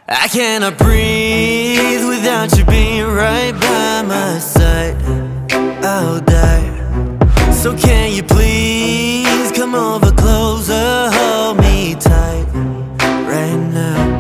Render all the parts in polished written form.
I cannot breathe without you being right by my side. I'll die. So can you please come over closer, hold me tight right now.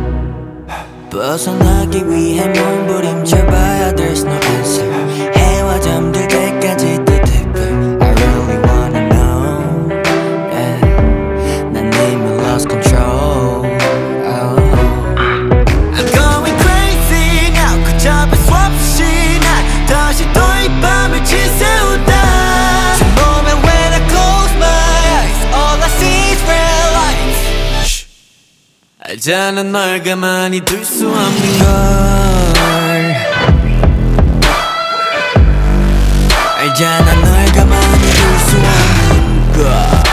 벗어나기 위해 몸부림쳐봐야 there's no answer. 해와 잠들 때까지 더 deeper. I really wanna know, yeah. 난 이미 lost control. Oh. I'm going crazy now. 걷잡을 수 없이 난 다시 또 이 밤을 지새우다. 제 몸에 when I close my eyes, all I see is red lights. 알잖아 널 가만히 둘 수 없는 걸. 알잖아 널 가만히 둘 수 없는 걸.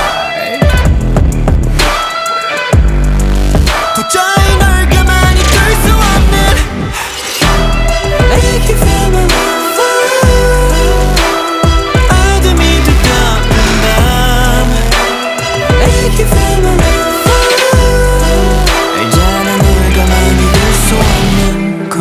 도저히 널 가만히 둘 수 없는. I can feel my love. 어둠이 두텁은 밤. I can feel my love. 알잖아 널 가만히 둘 수 없는 걸.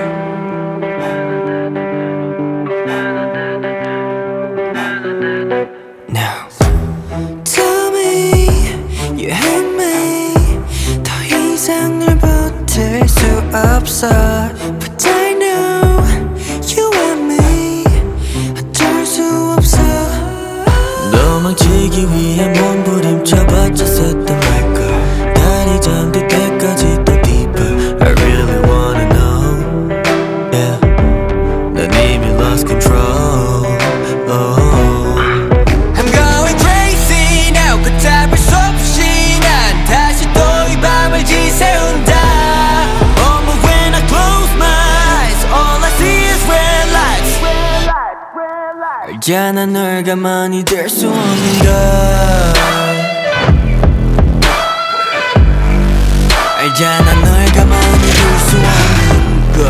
Now tell me you hate me. 더 이상 널 버틸 수 없어. But I know you want me. 어쩔 수 없어. 도망치기 위해 몸부림쳐봤자 샜단 말까. 달이 잠들 때까지 더 deeper. I really wanna know, yeah. 난 이미 lost control. Oh. I'm going crazy now. 걷잡을 수 없이 난 다시 또 이 밤을 지새운다. Oh, but when I close my eyes, all I see is red lights. 알잖아 널 가만히 둘 수 없는 걸. 알잖아 널 가만히 둘 수 없는 걸.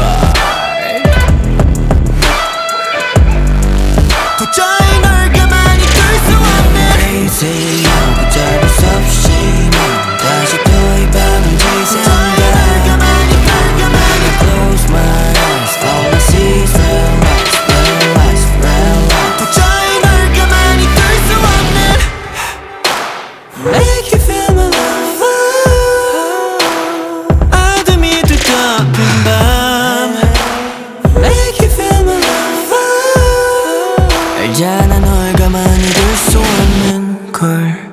도저히 널 가만히 둘 수 없는. Crazy now. 걷잡을 수 없이 난 다시 또 이 밤을 지새운다. Close my eyes, all I see is red lights, red lights, red lights. 도저히 널 가만히 둘 수 없는. I can feel my love. 어둠이 두텁은 밤. I can feel my love. 알잖아 널 가만히 둘 수 없는 걸.